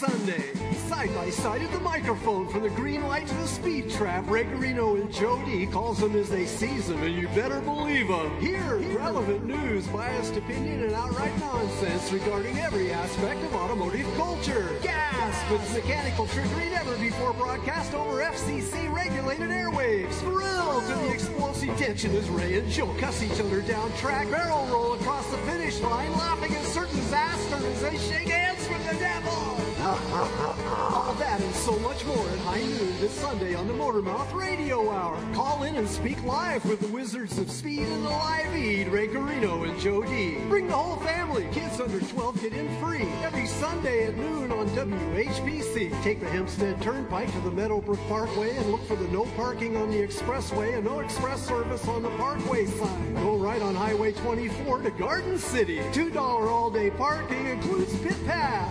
Sunday. Side by side at the microphone, from the green light to the speed trap, Ray Garino and Joe D calls them as they sees them, and you better believe them. Here, relevant news, biased opinion, and outright nonsense regarding every aspect of automotive culture. Gasp! It's mechanical trickery never before broadcast over FCC-regulated airwaves. Thrill to the explosive tension as Ray and Joe cuss each other down track, barrel roll across the finish line, laughing at certain disaster as they shake hands from the devil. All that and so much more at high noon this Sunday on the Motormouth Radio Hour. Call in and speak live with the Wizards of Speed and the Live Eat, Ray Garino and Joe D. Bring the whole family. Kids under 12 get in free. Every Sunday at noon on WHPC. Take the Hempstead Turnpike to the Meadowbrook Parkway and look for the no parking on the expressway and no express service on the Parkway sign. Go right on Highway 24 to Garden City. $2 all-day parking includes pit pass.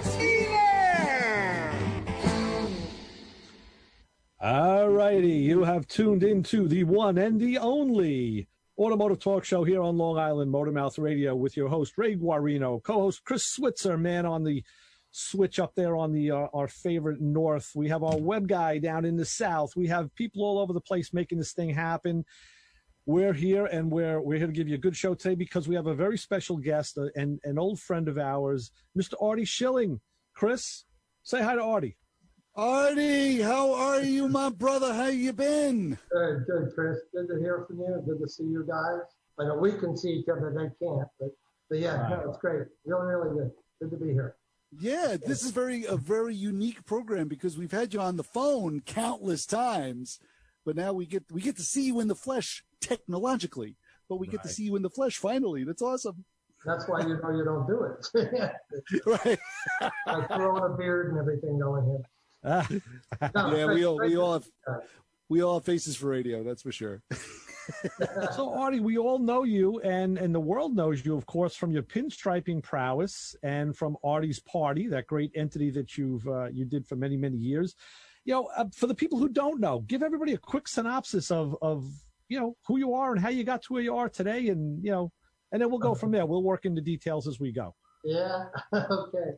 All righty, you have tuned into the one and the only automotive talk show here on Long Island Motormouth Radio with your host, Ray Guarino, co-host Chris Switzer, man on the switch up there on the our favorite north. We have our web guy down in the south. We have people all over the place making this thing happen. We're here, and we're here to give you a good show today because we have a very special guest, and an old friend of ours, Mr. Artie Schilling. Chris, say hi to Artie. Artie, how are you, my brother? How you been? Good, Chris. Good to hear from you. Good to see you guys. I know we can see each other, they can't, but yeah, no, it's great. Really, really good. Good to be here. Yeah, this is a very unique program because we've had you on the phone countless times, but now we get to see you in the flesh technologically, but we get to see you in the flesh finally. That's awesome. That's why you don't do it. Right. Like throwing a beard and everything going here. Yeah, we all have faces for radio, that's for sure. So, Artie, we all know you, and the world knows you, of course, from your pinstriping prowess and from Artie's Party, that great entity that you did for many, many years. You know, for the people who don't know, give everybody a quick synopsis of who you are and how you got to where you are today, and then we'll go from there. We'll work into details as we go. Yeah. Okay.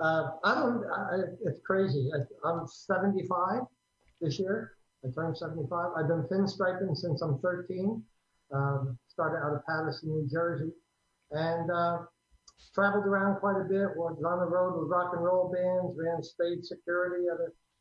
It's crazy. I'm 75 this year. I turned 75. I've been pinstriping since I'm 13. Started out of Paterson, New Jersey, and traveled around quite a bit. Was on the road with rock and roll bands, ran stage security at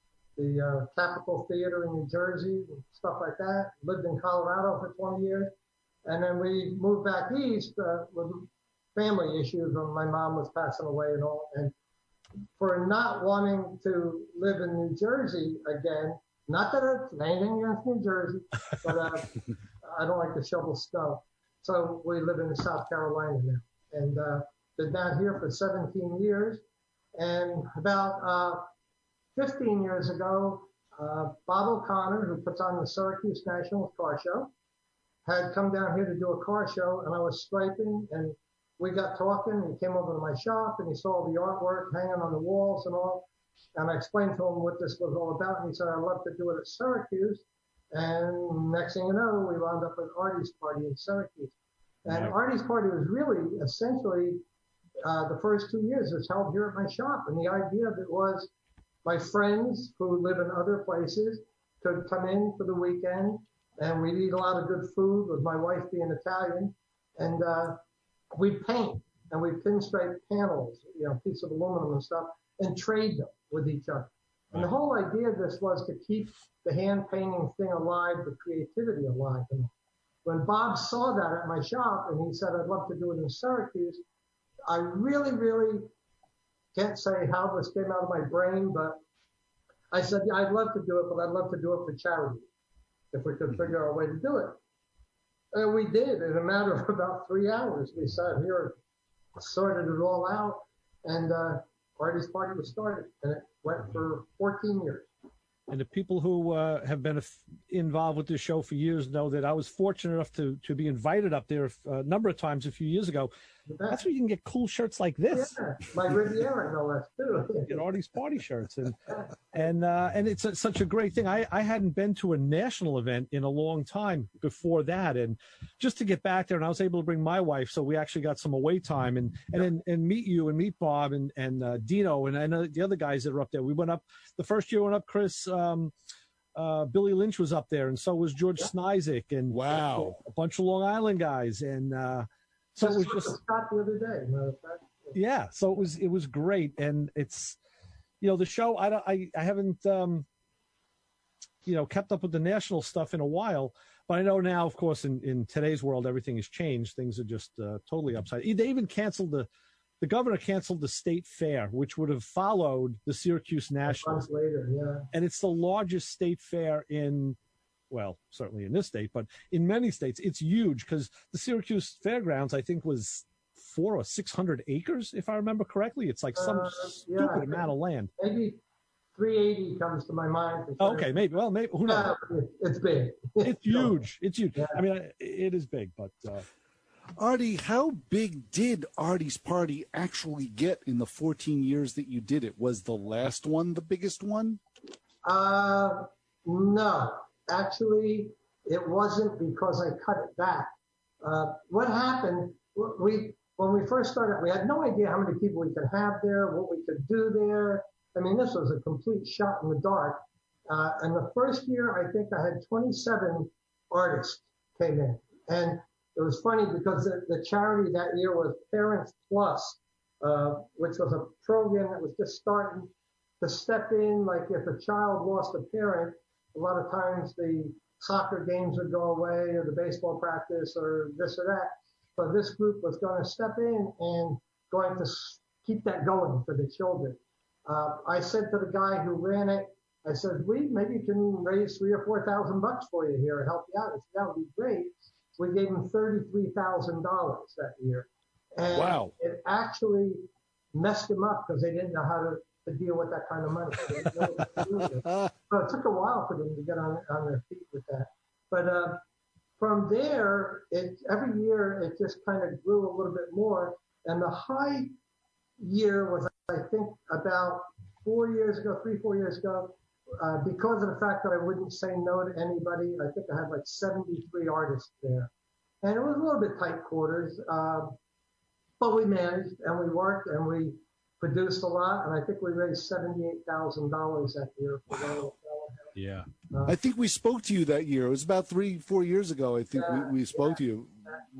the Capitol Theater in New Jersey, and stuff like that. Lived in Colorado for 20 years. And then we moved back east with family issues when my mom was passing away and all. And for not wanting to live in New Jersey again, not that it's anything against New Jersey, but I don't like to shovel stuff. So we live in South Carolina now. And been down here for 17 years. And about 15 years ago, Bob O'Connor, who puts on the Syracuse National Car Show, had come down here to do a car show, and I was striping, and we got talking. He came over to my shop, and he saw the artwork hanging on the walls and all. And I explained to him what this was all about, and he said, I'd love to do it at Syracuse. And next thing you know, we wound up at Artie's Party in Syracuse. And Artie's Party was really, essentially, the first 2 years was held here at my shop. And the idea of it was my friends who live in other places could come in for the weekend, and we'd eat a lot of good food with my wife being Italian. And we'd paint, and we'd pinstripe panels, piece of aluminum and stuff, and trade them with each other. And the whole idea of this was to keep the hand painting thing alive, the creativity alive. And when Bob saw that at my shop, and he said, I'd love to do it in Syracuse, I really, really can't say how this came out of my brain, but I said, yeah, I'd love to do it, but I'd love to do it for charity if we could figure out a way to do it. And we did. In a matter of about 3 hours, we sat here, sorted it all out, and Artie's Party was started, and it went for 14 years. And the people who have been involved with this show for years know that I was fortunate enough to be invited up there a number of times a few years ago That's where you can get cool shirts like this. Yeah, my Riviera, no less, too. Get all these party shirts, and it's such a great thing. I hadn't been to a national event in a long time before that, and just to get back there, and I was able to bring my wife, so we actually got some away time, and meet you and meet Bob and Dino and I know the other guys that are up there. We went up the first year. We went up, Chris. Billy Lynch was up there, and so was George Snizik, and wow, a bunch of Long Island guys, and so it was just Scott the other day. Matter of fact. Yeah, so it was great, and it's the show. I haven't kept up with the national stuff in a while, but I know now, of course, in today's world, everything has changed. Things are just totally upside. They even canceled the governor canceled the state fair, which would have followed the Syracuse Nationals later. Yeah, and it's the largest state fair certainly in this state, but in many states, it's huge because the Syracuse Fairgrounds, I think, was 400 or 600 acres, if I remember correctly. It's like some stupid amount of land. Maybe 380 comes to my mind. Okay, maybe. Well, maybe. Who knows? It's big. It's huge. It's huge. Yeah. I mean, it is big, but. Artie, how big did Artie's Party actually get in the 14 years that you did it? Was the last one the biggest one? No. Actually, it wasn't because I cut it back. What happened, when we first started, we had no idea how many people we could have there, what we could do there. I mean, this was a complete shot in the dark. And the first year, I think I had 27 artists came in. And it was funny because the charity that year was Parents Plus, which was a program that was just starting to step in. Like if a child lost a parent, a lot of times the soccer games would go away or the baseball practice or this or that. So this group was going to step in and going to keep that going for the children. I said to the guy who ran it, I said, maybe can raise $3,000 or $4,000 for you here and help you out. He said, that would be great. We gave him $33,000 that year. And wow. It actually messed him up because they didn't know how to deal with that kind of money. So they didn't know what to do with it. So it took a while for them to get on their feet with that. But from there, every year it just kind of grew a little bit more. And the high year was, I think, about 4 years ago, 3-4 years ago, because of the fact that I wouldn't say no to anybody. I think I had like 73 artists there. And it was a little bit tight quarters, but we managed and we worked and we produced a lot. And I think we raised $78,000 that year for the little fellow. Yeah. I think we spoke to you that year. It was about 3-4 years ago. I think we spoke to you.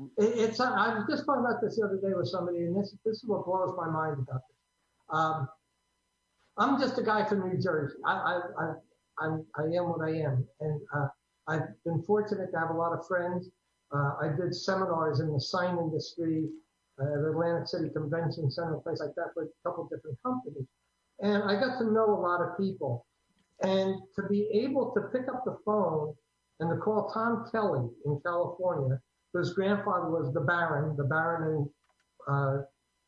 I was just talking about this the other day with somebody, and this is what blows my mind about this. I'm just a guy from New Jersey. I am what I am, and I've been fortunate to have a lot of friends. I did seminars in the sign industry at Atlantic City Convention Center, a place like that, with a couple of different companies, and I got to know a lot of people. And to be able to pick up the phone and to call Tom Kelly in California, whose grandfather was the Baron and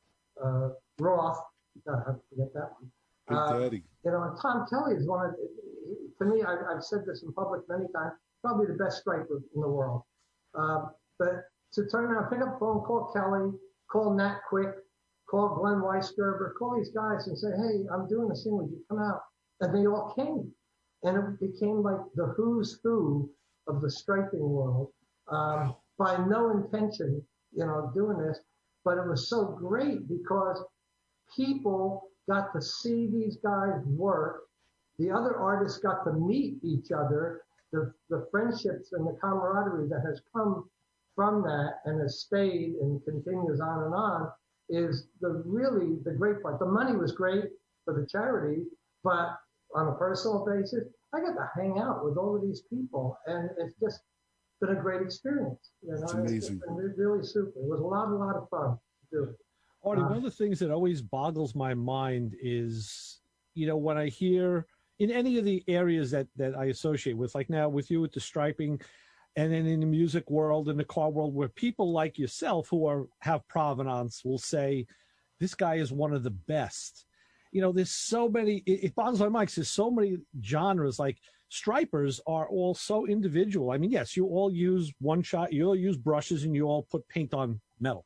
Roth. I forget that one. Big Daddy. And Tom Kelly is one of, to me, I've said this in public many times, probably the best striker in the world. But to turn around, pick up the phone, call Kelly, call Nat Quick, call Glenn Weisgerber, call these guys and say, hey, I'm doing this thing, would you come out? And they all came. And it became like the who's who of the striking world, by no intention, doing this. But it was so great because people got to see these guys work. The other artists got to meet each other. The friendships and the camaraderie that has come from that and has stayed and continues on is the great part. The money was great for the charity, but on a personal basis, I got to hang out with all of these people, and it's just been a great experience. It's amazing. It's been really super. It was a lot of fun to do it. Artie, one of the things that always boggles my mind is, when I hear in any of the areas that I associate with, like now with you with the striping, and then in the music world and the car world, where people like yourself who have provenance will say, this guy is one of the best. There's so many, it boggles my mind because there's so many genres. Like stripers are all so individual. I mean, yes, you all use one shot, you all use brushes, and you all put paint on metal.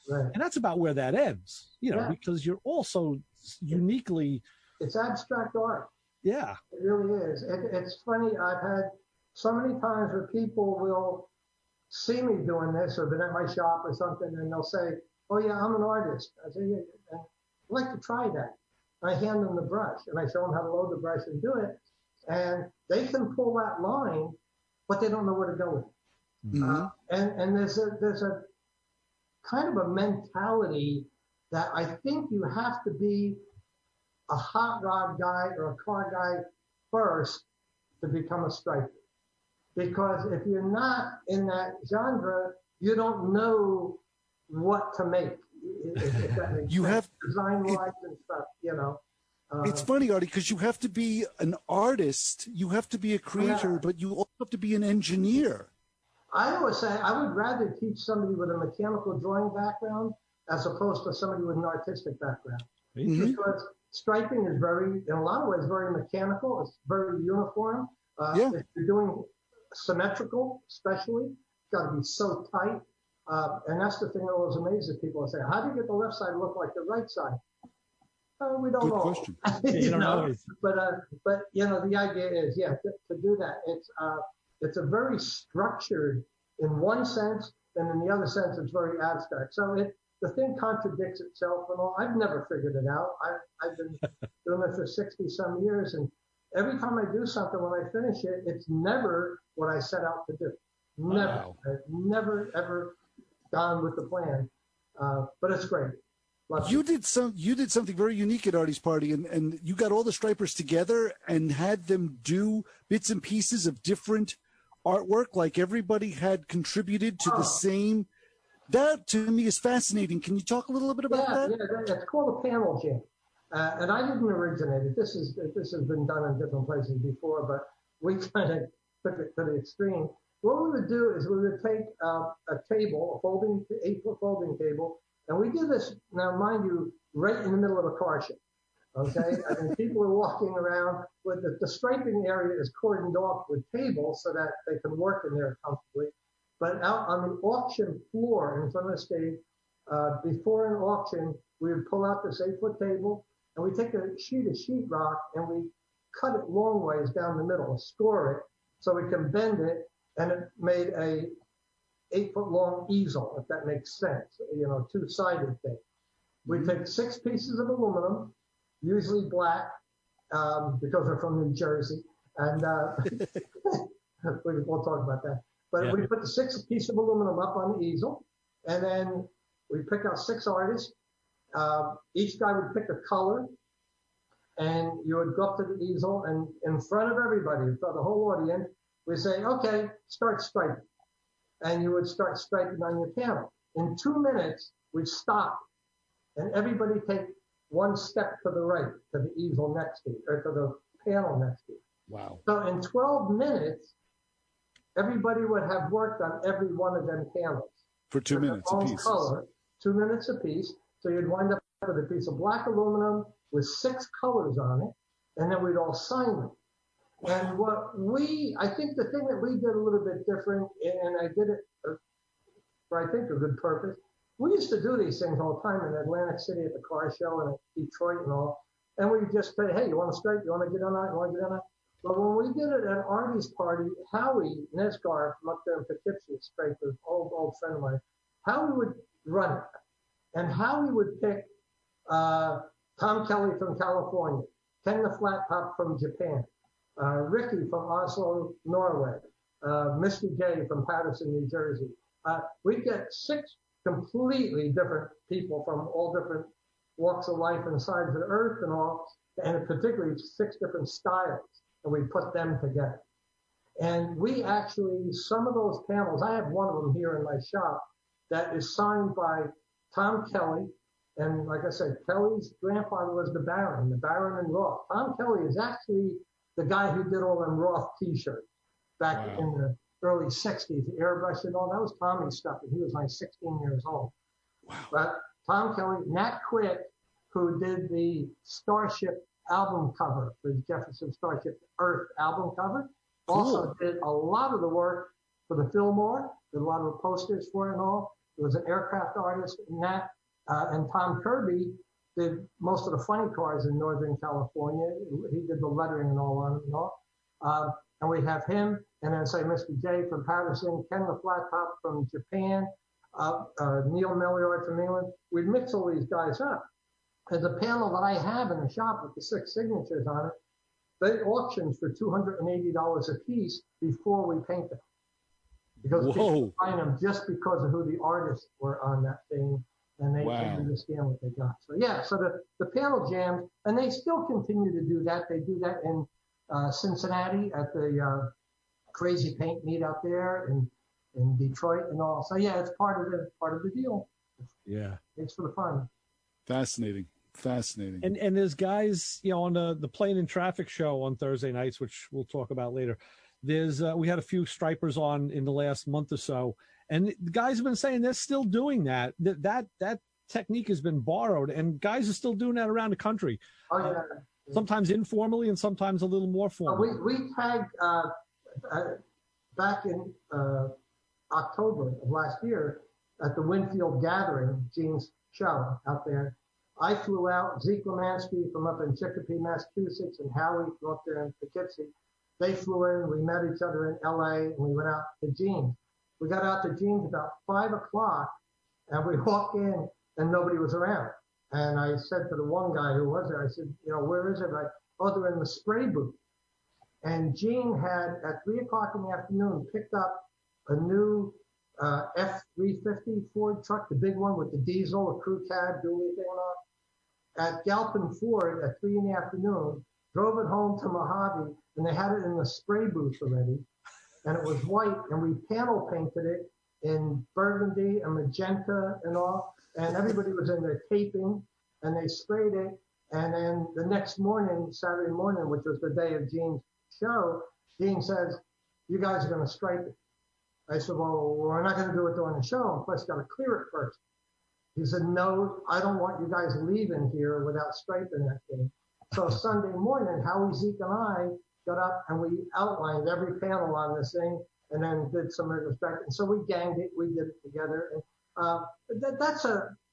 Right. And that's about where that ends, because you're also uniquely. It's abstract art. Yeah. It really is. It's funny. I've had so many times where people will see me doing this or been at my shop or something, and they'll say, "Oh yeah, I'm an artist." I say, "Yeah, I'd like to try that." And I hand them the brush and I show them how to load the brush and do it, and they can pull that line, but they don't know where to go with it. Mm-hmm. And there's a kind of a mentality that I think you have to be a hot rod guy or a car guy first to become a striper. Because if you're not in that genre, you don't know what to make. If that makes You sense. have design-wise and stuff, It's funny, Artie, because you have to be an artist, you have to be a creator, but you also have to be an engineer. I always say I would rather teach somebody with a mechanical drawing background as opposed to somebody with an artistic background. Mm-hmm. Because striping is in a lot of ways, very mechanical. It's very uniform. If you're doing symmetrical, especially, it's got to be so tight. And that's the thing that always amazes people. I say, how do you get the left side look like the right side? We don't Good know. question. You don't know. But the idea is, to do that. It's a very structured in one sense, and in the other sense, it's very abstract. So the thing contradicts itself and all. I've never figured it out. I've been doing it for 60 some years, and every time I do something, when I finish it, it's never what I set out to do. Never. Wow. I've never ever gone with the plan. But it's great. You did something very unique at Artie's party, and you got all the stripers together and had them do bits and pieces of different artwork, like everybody had contributed to the same. That to me is fascinating. Can you talk a little bit about that? Yeah, it's called a panel jam, and I didn't originate it. This has been done in different places before, but we kind of took it to the extreme. What we would do is we would take a table, a 8-foot folding table, and we do this, now mind you, right in the middle of a car show, okay? I mean, people are walking around, with the striping area is cordoned off with tables so that they can work in there comfortably. But out on the auction floor in front of the stage, before an auction, we would pull out this 8-foot table, and we take a sheet of sheetrock, and we cut it long ways down the middle, score it, so we can bend it, and it made a 8-foot long easel, if that makes sense, two-sided thing. We take 6 pieces of aluminum, usually black, because we're from New Jersey, and we'll talk about that. But we put the 6 pieces of aluminum up on the easel, and then we pick out 6 artists. Each guy would pick a color, and you would go up to the easel, and in front of everybody, in front of the whole audience, we say, okay, start striping. And you would start striping on your panel. In 2 minutes, we'd stop, and everybody take 1 step to the right, to the easel next to you, or to the panel next to you. Wow. So in 12 minutes, everybody would have worked on every one of them panels. For 2 minutes apiece. Color, 2 minutes apiece. So you'd wind up with a piece of black aluminum with 6 colors on it, and then we'd all sign them. And I think the thing that we did a little bit different, and I did it for, I think, a good purpose. We used to do these things all the time in Atlantic City at the car show and at Detroit and all. And we just say, hey, you want to stripe? You want to get on that? You want to get on that? But when we did it at Artie's party, Howie Nesgar from up there in Poughkeepsie, striper, old friend of mine, Howie would run it. And Howie would pick Tom Kelly from California, Ken the Flat Top from Japan, Ricky from Oslo, Norway, Misty J from Patterson, New Jersey. We get 6 completely different people from all different walks of life and sides of the earth and all, and particularly 6 different styles, and we put them together. And we actually, some of those panels, I have one of them here in my shop that is signed by Tom Kelly. And like I said, Kelly's grandfather was the Baron and Roth. Tom Kelly is actually the guy who did all them Roth T-shirts back in the early 60s, the airbrush and all. That was Tommy's stuff, and he was like 16 years old. Wow. But Tom Kelly, Nat Quick, who did the Starship album cover for Jefferson Starship Earth album cover, also did a lot of the work for the Fillmore, did a lot of the posters for it and all. was an aircraft artist in that. And Tom Kirby did most of the funny cars in Northern California. He did the lettering and all on them and all. And we have him, and then say Mr. J from Patterson, Ken the Flat Top from Japan, Neil Milliard from England. We'd mix all these guys up. And the panel that I have in the shop with the 6 signatures on it, they auctioned for $280 a piece before we paint them. Because people find them just because of who the artists were on that thing, and they understand what they got. So yeah, so the panel jams, and they still continue to do that. They do that in Cincinnati at the Crazy Paint Meet out there, in Detroit and all. So yeah, it's part of the deal. Yeah, it's for the fun. Fascinating. And there's guys, on the Plane and Traffic show on Thursday nights, which we'll talk about later. There's we had a few stripers on in the last month or so, and the guys have been saying they're still doing that. That technique has been borrowed, and guys are still doing that around the country. Oh yeah. Sometimes informally and sometimes a little more formally. We tagged back in October of last year at the Winfield Gathering, Gene's show out there. I flew out, Zeke Lemansky from up in Chicopee, Massachusetts, and Howie from up there in Poughkeepsie. They flew in, we met each other in LA, and we went out to Gene's. We got out to Gene's about 5 o'clock, and we walked in, and nobody was around. And I said to the one guy who was there, I said, where is everybody? Oh, they're in the spray booth. And Gene had, at 3 o'clock in the afternoon, picked up a new F-350 Ford truck, the big one with the diesel, a crew cab, dually thing on, at Galpin Ford at 3 in the afternoon, drove it home to Mojave, and they had it in the spray booth already. And it was white, and we panel painted it in burgundy and magenta and all. And everybody was in there taping, and they sprayed it. And then the next morning, Saturday morning, which was the day of Gene's show, Gene says, you guys are going to stripe it. I said, well, we're not going to do it during the show. And plus, got to clear it first. He said, no, I don't want you guys leaving here without striping that thing. So Sunday morning, Howie, Zeke, and I got up, and we outlined every panel on this thing, and then did some retrospective. And so we ganged it. We did it together. And that's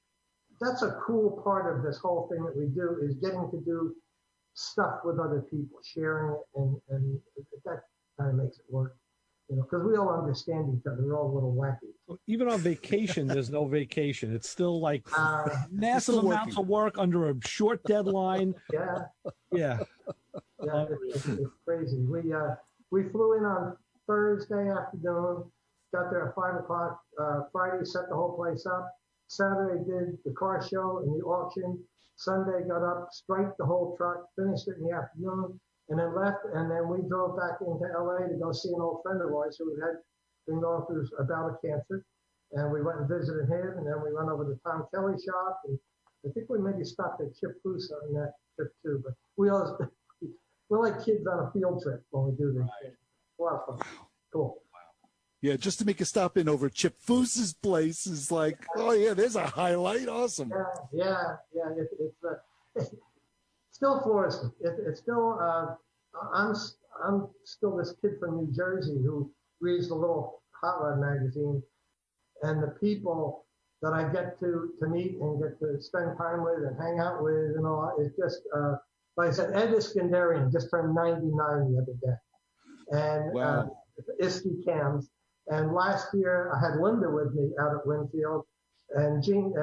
a cool part of this whole thing that we do, is getting to do stuff with other people, sharing it, and that kind of makes it work. Because we all understand each other. We're all a little wacky. Even on vacation, there's no vacation. It's still like massive amounts of work under a short deadline. Yeah. It's crazy. We flew in on Thursday afternoon, got there at 5 o'clock. Friday, set the whole place up. Saturday, did the car show and the auction. Sunday, got up, striped the whole truck, finished it in the afternoon, and then left. And then we drove back into LA to go see an old friend of ours who had been going through a bout of cancer. And we went and visited him, and then we went over to Tom Kelly shop. And I think we maybe stopped at Chip Foose on that trip too. But we're like kids on a field trip when we do this. Right. A lot of fun. Cool. Yeah, just to make a stop in over Chip Foose's place is like, oh yeah, there's a highlight. Awesome. Yeah. It's still Florida. It's still. I'm still this kid from New Jersey who reads the little Hot Rod magazine, and the people that I get to meet and get to spend time with and hang out with and all, it's just. Like I said, Ed Iskandarian just turned 99 the other day, and Iski Cams. And last year I had Linda with me out at Winfield, and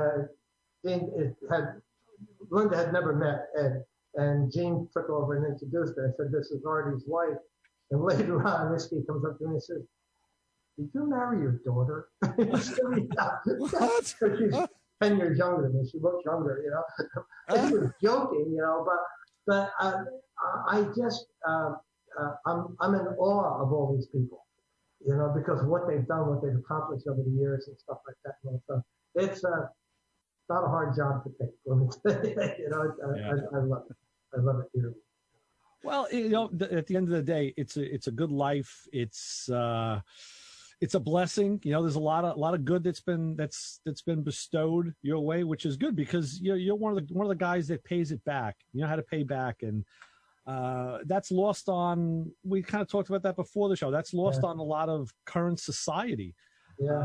Linda had never met Ed, and Gene took over and introduced her. I said, "This is Artie's wife." And later on, Iski comes up to me and says, "Did you marry your daughter?" What? She's 10 years younger than me. She looks younger, And she was joking, But I just I'm in awe of all these people, because of what they've done, what they've accomplished over the years and stuff like that. So it's not a hard job to pick. I love it. I love it here. Well, at the end of the day, it's a good life. It's a blessing. There's a lot of good that's been bestowed your way, which is good because you're one of the guys that pays it back. You know how to pay back, and that's lost on. We kind of talked about that before the show. That's lost on a lot of current society. Yeah.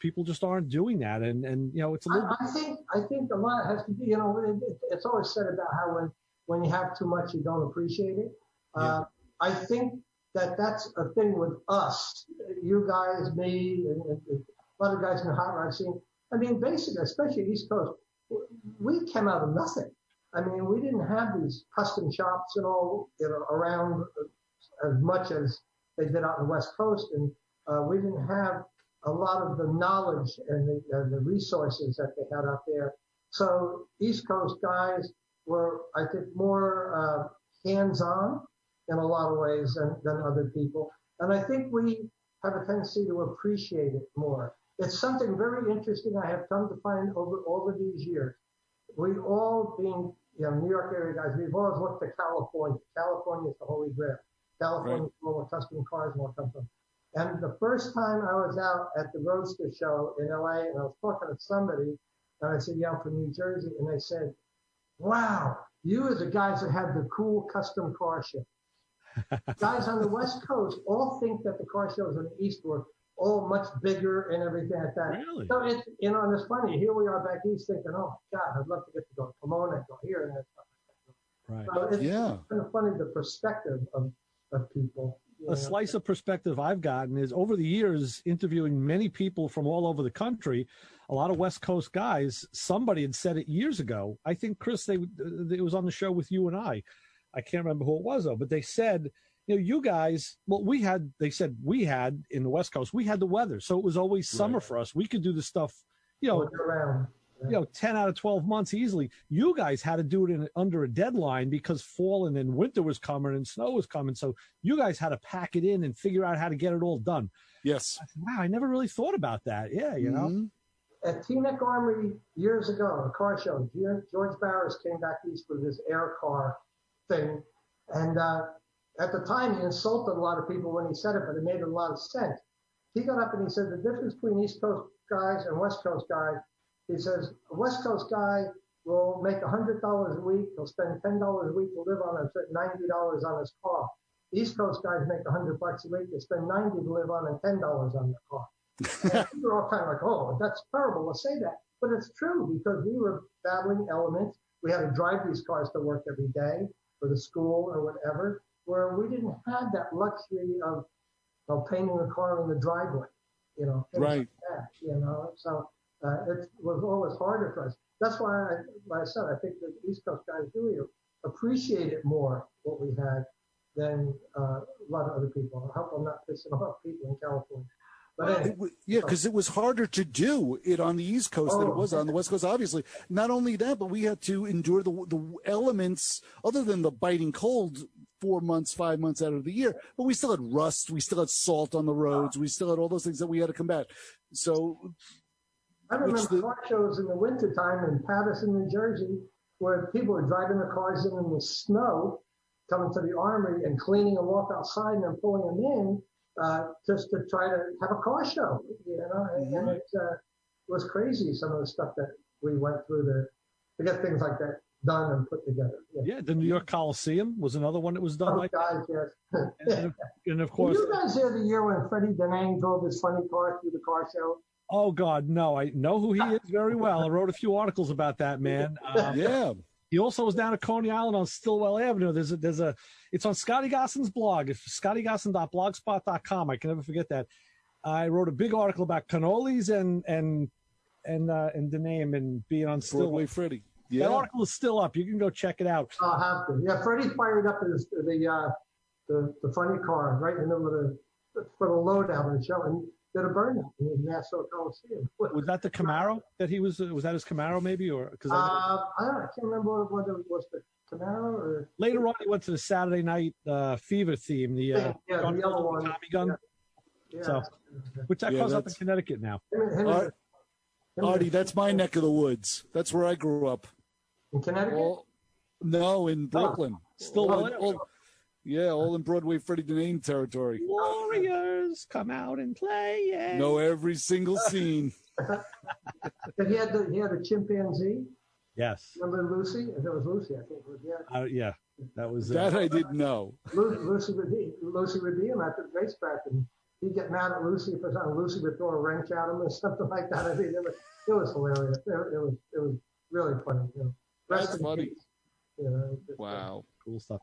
people just aren't doing that, and it's a little. I think a lot has to be. It's always said about how when you have too much, you don't appreciate it. Yeah. I think that's a thing with us, you guys, me, and a lot of guys in the hot rod scene. I mean, basically, especially East Coast, we came out of nothing. I mean, we didn't have these custom shops and all around as much as they did out in the West Coast, and we didn't have a lot of the knowledge and the resources that they had out there. So East Coast guys were, I think, more hands-on in a lot of ways than other people. And I think we have a tendency to appreciate it more. It's something very interesting I have come to find over these years. We all, being New York area guys, we've always looked to California. California is the holy grail. California is where all the custom cars and all come from. And the first time I was out at the Roadster show in LA, and I was talking to somebody, and I said, I'm from New Jersey, and they said, wow, you are the guys that have the cool custom car show. Guys on the West Coast all think that the car shows in the East were all much bigger and everything like that. Really? So it's, and it's funny. Here we are back east thinking, oh, my God, I'd love to get to go to Pomona and go here and that stuff. Right. So it's kind of funny, the perspective of people. A slice of perspective I've gotten is over the years, interviewing many people from all over the country, a lot of West Coast guys, somebody had said it years ago. I think, Chris, it was on the show with you and I can't remember who it was, though, but they said, you guys, well, they said we had in the West Coast, we had the weather. So it was always summer for us. We could do the stuff, 10 out of 12 months easily. You guys had to do it under a deadline because fall and then winter was coming and snow was coming. So you guys had to pack it in and figure out how to get it all done. Yes. I said, wow, I never really thought about that. Yeah, Mm-hmm. At Teaneck Armory years ago, a car show, George Barris came back east with his air car thing. And at the time, he insulted a lot of people when he said it, but it made a lot of sense. He got up and he said the difference between East Coast guys and West Coast guys, he says, a West Coast guy will make $100 a week. He'll spend $10 a week to live on and $90 on his car. East Coast guys make $100 a week. They spend $90 to live on and $10 on their car. And people are all kind of like, oh, that's terrible to say that. But it's true because we were battling elements. We had to drive these cars to work every day for the school or whatever, where we didn't have that luxury of painting a car in the driveway, things right. like that, So it was always harder for us. That's why, like I said, I think the East Coast guys really appreciated more what we had than a lot of other people. I hope I'm not pissing off people in California. But anyway, because it was harder to do it on the East Coast than it was on the West Coast, obviously. Not only that, but we had to endure the elements, other than the biting cold 4 months, 5 months out of the year. But we still had rust. We still had salt on the roads. We still had all those things that we had to combat. So I remember car shows in the wintertime in Paterson, New Jersey, where people were driving their cars in the snow, coming to the Armory and cleaning them off outside and then pulling them in. Just to try to have a car show, and it was crazy, some of the stuff that we went through to get things like that done and put together. Yeah, the New York Coliseum was another one that was done like that. Yes. and of course, were you guys there the year when Freddie Denang drove his funny car through the car show? Oh God, no! I know who he is very well. I wrote a few articles about that man. Yeah. He also was down at Coney Island on Stillwell Avenue. It's on Scotty Gosson's blog. It's scottygosson.blogspot.com. I can never forget that. I wrote a big article about cannolis and the name and being on Stillwell. Broadway Freddie. Yeah. That article is still up. You can go check it out. I'll have to. Yeah, Freddie fired up the funny car right in the middle of for the loadout on the show and did a burnout in the Nassau Coliseum. Was that the Camaro that he was? Was that his Camaro maybe, or because I can't remember whether it was the Camaro or later on he went to the Saturday Night Fever theme, the the yellow one, Tommy gun. Yeah. So, which that comes up in Connecticut now. Artie, that's my neck of the woods. That's where I grew up. In Connecticut? No, in Brooklyn. Still all in Broadway Freddie Denang territory. Warriors, come out and play. Yeah. Know every single scene. He had a chimpanzee. Yes. Remember Lucy? That was Lucy, I think. Yeah. That was that I didn't know. Lucy would be him at the racetrack, and he'd get mad at Lucy for something. Lucy would throw a wrench at him or something like that. I mean, it was hilarious. It was really funny. You know. That's funny. Peace, you know, wow, cool stuff.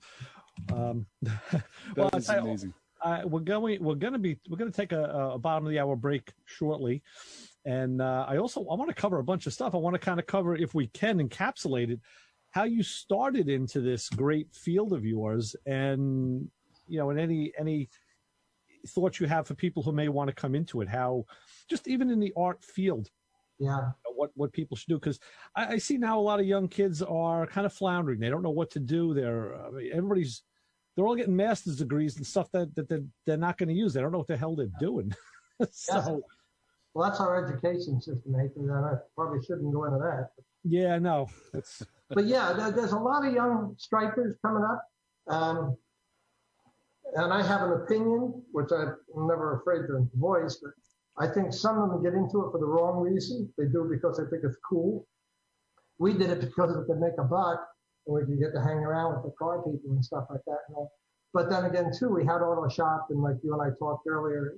That is amazing. We're going to take a bottom of the hour break shortly, and I want to cover a bunch of stuff. I want to kind of cover, if we can, encapsulate it, how you started into this great field of yours, and and any thoughts you have for people who may want to come into it. How, just even in the art field, what people should do, because I see now a lot of young kids are kind of floundering. They don't know what to do. They're all getting master's degrees and stuff that they're not going to use. They don't know what the hell they're doing. So, well, that's our education system, Nathan, and I probably shouldn't go into that. Yeah, no. But yeah, there's a lot of young strikers coming up. And I have an opinion, which I'm never afraid to voice, but I think some of them get into it for the wrong reason. They do it because they think it's cool. We did it because we could make a buck, and we could get to hang around with the car people and stuff like that. You know? But then again, too, we had auto shop, and like you and I talked earlier,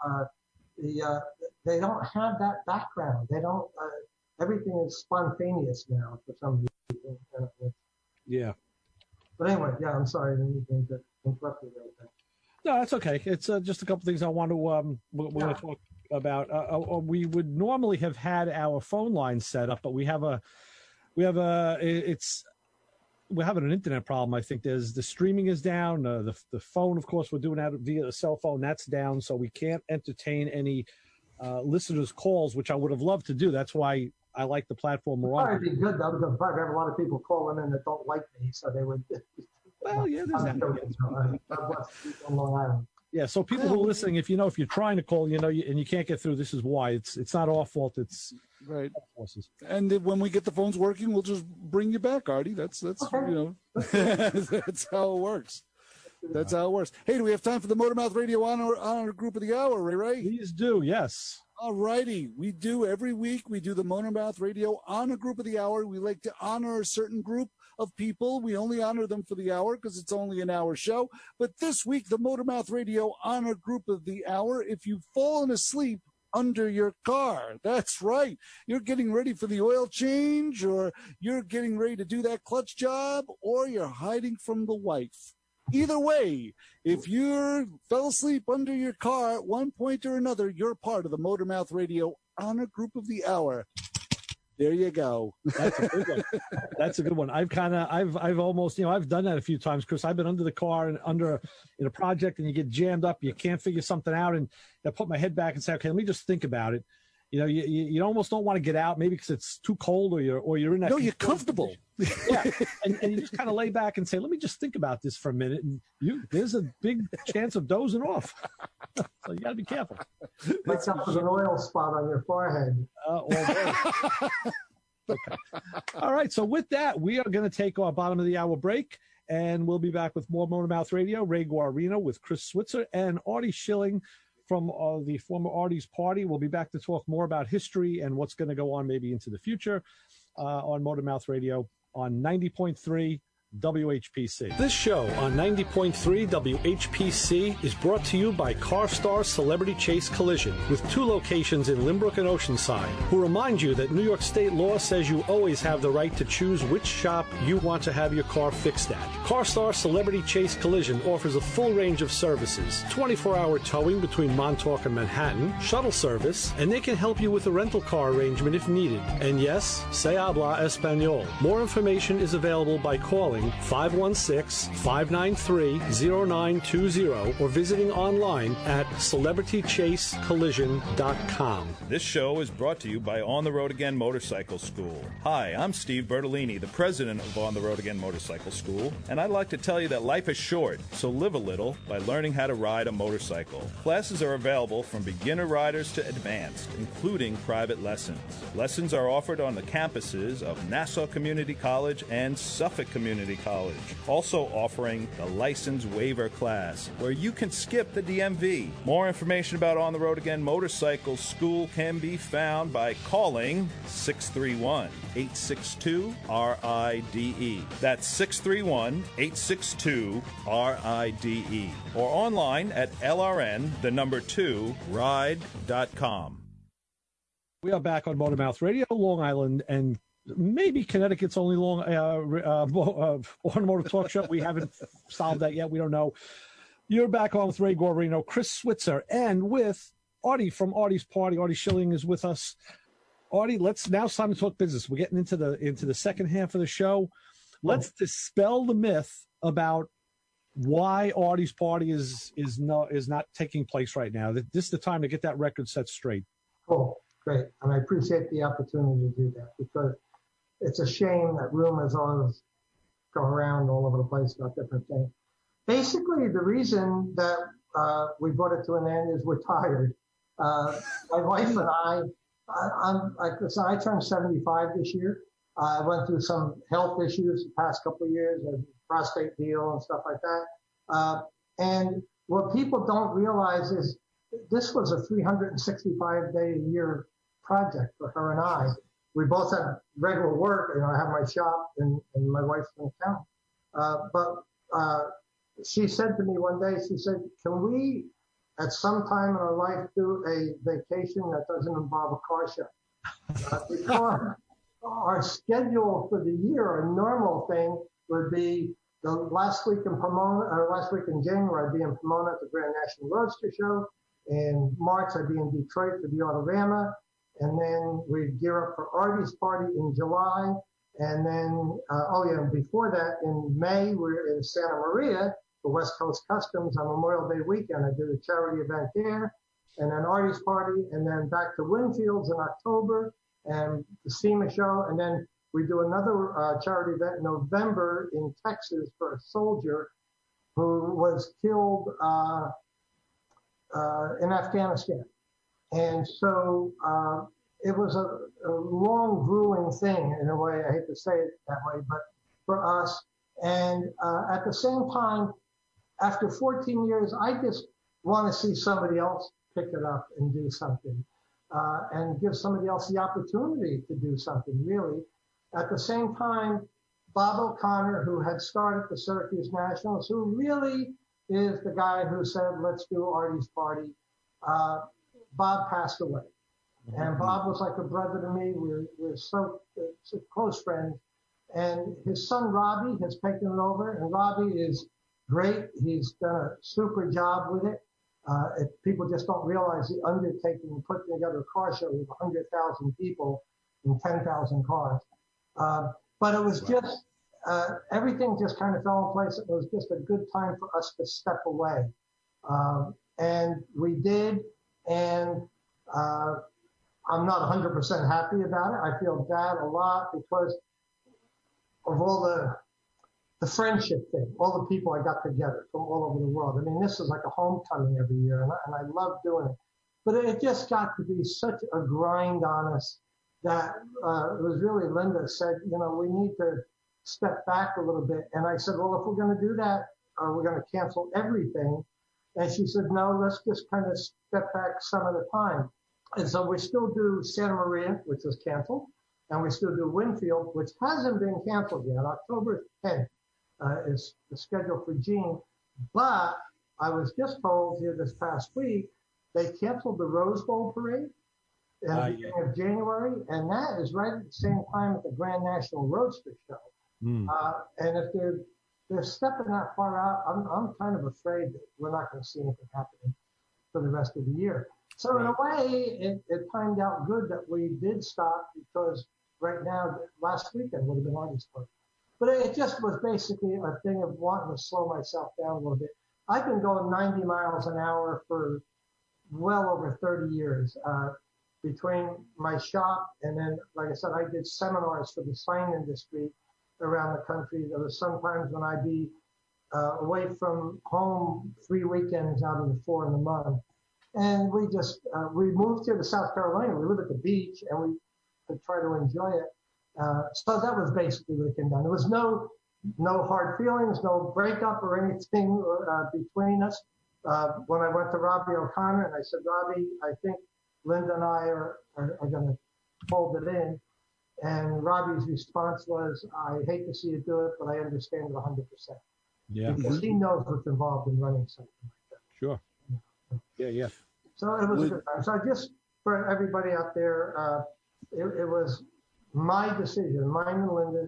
they don't have that background. They don't. Everything is spontaneous now for some reason. Yeah. But anyway, I'm sorry, I didn't mean to interrupt you right there. No, that's okay. It's just a couple things I want to we're going to talk about. We would normally have had our phone line set up, but we're having an internet problem. I think the streaming is down. The phone, of course, we're doing that via a cell phone. That's down, so we can't entertain any listeners' calls, which I would have loved to do. That's why I like the platform we're on. It'd be good though, because probably have a lot of people calling in that don't like me, so they would. Well, yeah, there's that. God bless people on Long Island. Yeah, so people who are listening, if you're trying to call, and you can't get through, this is why. It's not our fault. It's right. And when we get the phones working, we'll just bring you back, Artie. That's okay. That's how it works. That's how it works. Hey, do we have time for the Motormouth Radio Honor Group of the Hour, Ray? Please do, yes. All righty. We do every week. We do the Motormouth Radio Honor Group of the Hour. We like to honor a certain group of people. We only honor them for the hour because it's only an hour show. But this week, the Motormouth Radio Honor Group of the Hour, if you've fallen asleep under your car, that's right. You're getting ready for the oil change, or you're getting ready to do that clutch job, or you're hiding from the wife. Either way, if you fell asleep under your car at one point or another, you're part of the Motormouth Radio Honor Group of the Hour. There you go. That's a good one. That's a good one. I've almost, I've done that a few times, Chris. I've been under the car and in a project, and you get jammed up. You can't figure something out, and I put my head back and say, okay, let me just think about it. You almost don't want to get out, maybe because it's too cold, or you're in that. No, you're comfortable. Yeah, and you just kind of lay back and say, let me just think about this for a minute, and there's a big chance of dozing off. So you got to be careful. Wake up with an oil spot on your forehead. Okay. All right. So with that, we are going to take our bottom of the hour break, and we'll be back with more Motormouth Radio. Ray Guarino with Chris Switzer and Artie Schilling from the former Artie's Party. We'll be back to talk more about history and what's going to go on maybe into the future on Motormouth Radio on 90.3 WHPC. This show on 90.3 WHPC is brought to you by CarStar Celebrity Chase Collision, with 2 locations in Limbrook and Oceanside, who remind you that New York State law says you always have the right to choose which shop you want to have your car fixed at. CarStar Celebrity Chase Collision offers a full range of services: 24-hour towing between Montauk and Manhattan, shuttle service, and they can help you with a rental car arrangement if needed. And yes, se habla español. More information is available by calling 516-593-0920 or visiting online at celebritychasecollision.com. This show is brought to you by On the Road Again Motorcycle School. Hi, I'm Steve Bertolini, the president of On the Road Again Motorcycle School, and I'd like to tell you that life is short, so live a little by learning how to ride a motorcycle. Classes are available from beginner riders to advanced, including private lessons. Lessons are offered on the campuses of Nassau Community College and Suffolk Community Community College. Also offering the license waiver class, where you can skip the DMV. More information about On the Road Again Motorcycle School can be found by calling 631-862-RIDE. That's 631-862-RIDE. Or online at LRN2ride.com. We are back on Motormouth Radio, Long Island, and maybe Connecticut's only automotive talk show. We haven't solved that yet. We don't know. You're back on with Ray Guarino, Chris Switzer, and with Artie from Artie's Party. Artie Schilling is with us. Artie, now it's time to talk business. We're getting into the second half of the show. Let's dispel the myth about why Artie's Party is not taking place right now. This is the time to get that record set straight. Cool. Great. And I appreciate the opportunity to do that, because it's a shame that rumors always go around all over the place about different things. Basically, the reason that we brought it to an end is we're tired. My wife and I turned 75 this year. I went through some health issues the past couple of years, a prostate deal and stuff like that. And what people don't realize is this was a 365-day-a-year project for her and I. We both have regular work. I have my shop and my wife's an accountant. But she said to me one day, she said, can we at some time in our life do a vacation that doesn't involve a car show? Because our schedule for the year, a normal thing would be the last week in January, I'd be in Pomona at the Grand National Roadster Show. In March, I'd be in Detroit for the Autorama. And then we'd gear up for Artie's Party in July. And then, before that, in May, we're in Santa Maria for West Coast Customs on Memorial Day weekend. I did a charity event there, and then Artie's Party, and then back to Winfield's in October, and the SEMA show. And then we do another charity event in November in Texas for a soldier who was killed in Afghanistan. And so it was a long, grueling thing in a way. I hate to say it that way, but for us. And at the same time, after 14 years, I just want to see somebody else pick it up and do something, and give somebody else the opportunity to do something, really. At the same time, Bob O'Connor, who had started the Syracuse Nationals, who really is the guy who said, let's do Artie's Party. Bob passed away. And Bob was like a brother to me. We're so close friends. And his son, Robbie, has taken it over. And Robbie is great. He's done a super job with it. People just don't realize the undertaking of putting together a car show with 100,000 people and 10,000 cars. But it was just, everything just kind of fell in place. It was just a good time for us to step away. And we did. And I'm not 100% happy about it. I feel bad a lot because of all the friendship thing, all the people I got together from all over the world. I mean, this is like a homecoming every year, and I love doing it. But it just got to be such a grind on us that it was really Linda said, we need to step back a little bit. And I said, well, if we're going to do that, we're going to cancel everything. And she said, no, let's just kind of step back some at a time. And so we still do Santa Maria, which was canceled, and we still do Winfield, which hasn't been canceled yet. October 10th is the schedule for Gene. But I was just told here this past week, they canceled the Rose Bowl parade at the beginning of January, and that is right at the same time at the Grand National Roadster Show. And if they're stepping that far out, I'm kind of afraid that we're not going to see anything happening for the rest of the year. So in a way, it timed out good that we did stop, because right now, last weekend would have been Artie's Party. But it just was basically a thing of wanting to slow myself down a little bit. I've been going 90 miles an hour for well over 30 years between my shop and then, like I said, I did seminars for the sign industry around the country. There was sometimes when I'd be away from home 3 weekends out of the 4 in the month. And we just, we moved here to South Carolina. We live at the beach and we could try to enjoy it. So that was basically what it came down. There was no no hard feelings, no breakup or anything between us. When I went to Robbie O'Connor and I said, Robbie, I think Linda and I are going to hold it in. And Robbie's response was, I hate to see you do it, but I understand it 100%. Yeah. Because he knows what's involved in running something like that. Sure. Yeah. So it was a good time. So just for everybody out there, it was my decision, mine and Linda,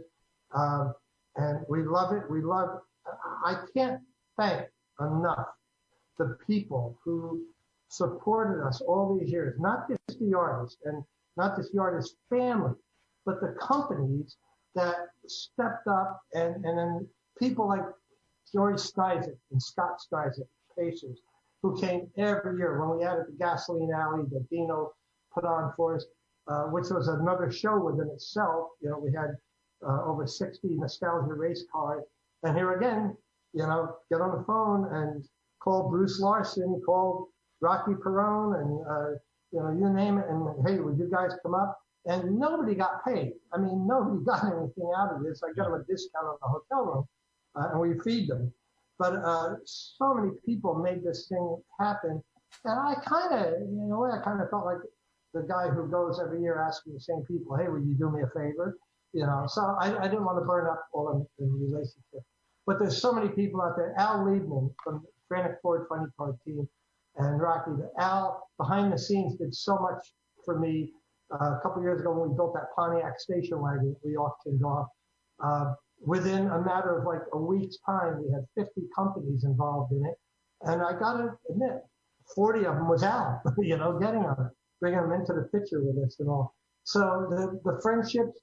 and we love it. I can't thank enough the people who supported us all these years, not just the artists and not just the artist family, but the companies that stepped up and then people like George Streisand and Scott Streisand, Pacers, who came every year when we added the Gasoline Alley that Dino put on for us, which was another show within itself. You know, we had over 60 nostalgia race cars. And here again, you know, get on the phone and call Bruce Larson, call Rocky Perone, and, you know, you name it. And, hey, would you guys come up? And nobody got paid. I mean, nobody got anything out of this. I got them a discount on the hotel room, and we feed them. But so many people made this thing happen. And I kind of, in a way, I kind of felt like the guy who goes every year asking the same people, hey, would you do me a favor? You know, so I didn't want to burn up all of the relationship. But there's so many people out there. Al Liebman from the Frantic Ford Funny Car team and Rocky. Al, behind the scenes, did so much for me. A couple of years ago when we built that Pontiac station wagon we auctioned off, within a matter of like a week's time, we had 50 companies involved in it. And I got to admit, 40 of them was Al, you know, getting them, bringing them into the picture with us and all. So the friendships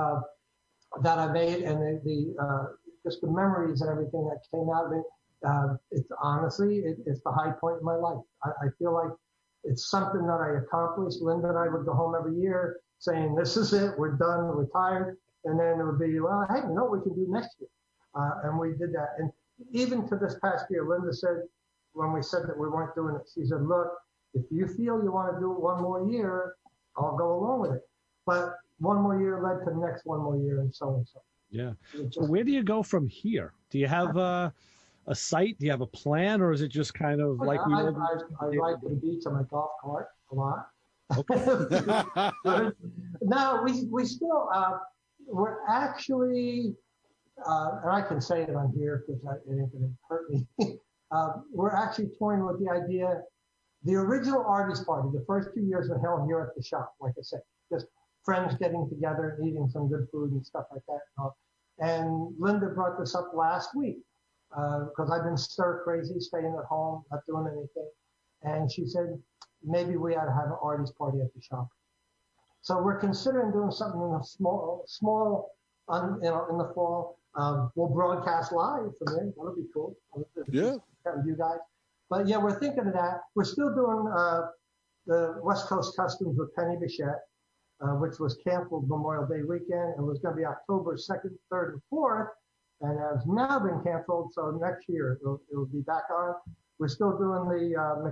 that I made and just the memories and everything that came out of it, it's honestly, it's the high point in my life. I feel like it's something that I accomplished. Linda and I would go home every year saying, this is it, we're done, we're retired. And then it would be, well, hey, you know what we can do next year? And we did that. And even to this past year, Linda said, when we said that we weren't doing it, she said, look, if you feel you want to do it one more year, I'll go along with it. But one more year led to the next one more year and so on and so on. Yeah. So where do you go from here? Do you have a site? Do you have a plan, or is it just kind of like I ride to the beach on my golf cart a lot. Okay. No, we still, we're actually, and I can say it on here because it ain't going to hurt me. We're actually toying with the idea, the original artist party, the first 2 years were held here at the shop, like I said, just friends getting together and eating some good food and stuff like that. And Linda brought this up last week because I've been stir crazy, staying at home, not doing anything. And she said, maybe we ought to have an artist party at the shop. So we're considering doing something in a small, in the fall. We'll broadcast live from there. That'll be cool. Yeah. You guys. But yeah, we're thinking of that. We're still doing the West Coast Customs with Penny Bichette, which was canceled Memorial Day weekend. It was going to be October 2nd, 3rd, and 4th, and has now been canceled. So next year it'll be back on. We're still doing the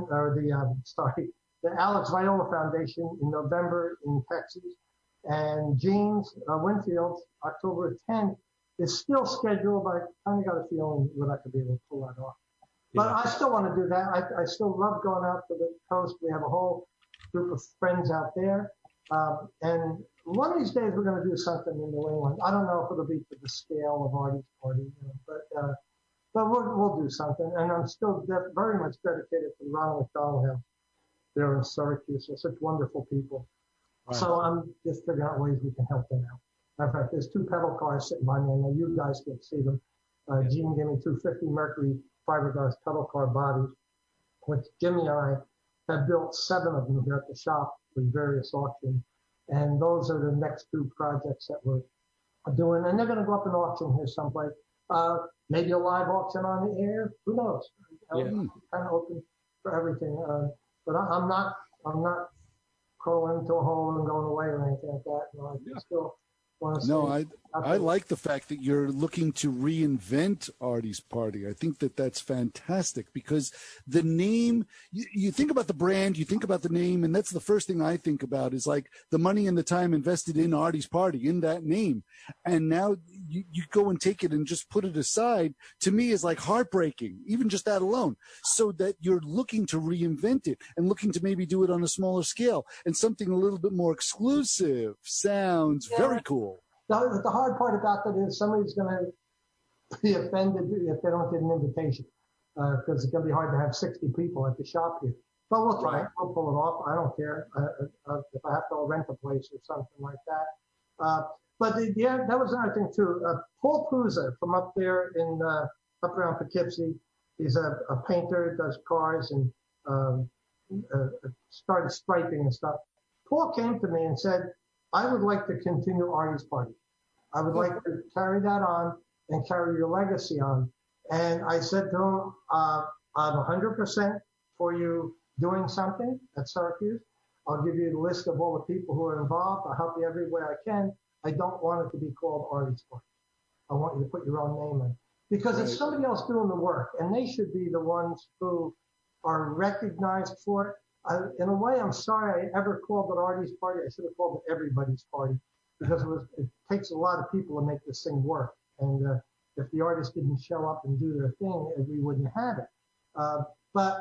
the Alex Viola Foundation in November in Texas. And Jeans Winfield, October 10th, is still scheduled, but I kind of got a feeling that I could be able to pull that off. But I still want to do that. I still love going out to the coast. We have a whole group of friends out there. And one of these days we're going to do something in New England. I don't know if it'll be to the scale of Artie's Party, but we'll do something. And I'm still very much dedicated to the Ronald McDonald House there in Syracuse. They're such wonderful people. Right. So I'm just figuring out ways we can help them out. Matter of fact, there's 2 pedal cars sitting by me. I know you guys can see them. Gene gave me 250 Mercury fiberglass pedal car bodies, which Jimmy and I have built 7 of them here at the shop with various auctions. And those are the next 2 projects that we're doing. And they're going to go up in auction here someplace. Maybe a live auction on the air. Who knows? I'm kind of open for everything. But I'm not crawling into a hole and going away or anything like that. No, I still want to say. I like the fact that you're looking to reinvent Artie's Party. I think that's fantastic because the name, you think about the brand, you think about the name, and that's the first thing I think about is like the money and the time invested in Artie's Party, in that name. And now you go and take it and just put it aside, to me is like heartbreaking, even just that alone. So that you're looking to reinvent it and looking to maybe do it on a smaller scale and something a little bit more exclusive sounds very cool. The hard part about that is somebody's going to be offended if they don't get an invitation, because it's going to be hard to have 60 people at the shop here. But we'll try it. We'll pull it off. I don't care if I have to rent a place or something like that. But that was another thing too. Paul Puza from up there up around Poughkeepsie, he's a painter, does cars, and started striping and stuff. Paul came to me and said, I would like to continue Artie's Party. I would like to carry that on and carry your legacy on. And I said to him, I'm 100% for you doing something at Syracuse. I'll give you the list of all the people who are involved. I'll help you every way I can. I don't want it to be called Artie's Party. I want you to put your own name in. Because it's somebody else doing the work, and they should be the ones who are recognized for it. In a way, I'm sorry I ever called it Artie's Party. I should have called it Everybody's Party, because it takes a lot of people to make this thing work. And if the artists didn't show up and do their thing, we wouldn't have it. But